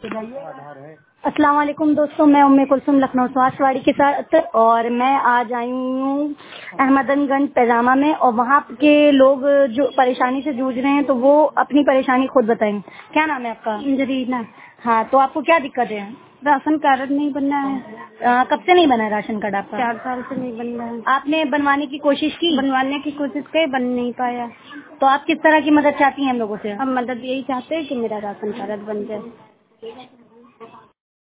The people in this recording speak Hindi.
अस्सलाम वालेकुम दोस्तों, मैं उम्मे कुलसुम लखनऊ स्वास्थ्यवाड़ी के साथ और मैं आज आई हूँ अहमदनगंज पैजामा में और वहाँ के लोग जो परेशानी से जूझ रहे हैं तो वो अपनी परेशानी खुद बताएंगे। क्या नाम है आपका? जरीना। हाँ, तो आपको क्या दिक्कत है? राशन कार्ड नहीं बनना है। कब से नहीं बना है राशन कार्ड आपका? 4 साल से नहीं बन रहा है। आपने बनवाने की कोशिश की? बनवाने की कोशिश की, बन नहीं पाया। तो आप किस तरह की मदद चाहती हैं हम लोगों से? हम मदद यही चाहते हैं कि मेरा राशन कार्ड बन जाए।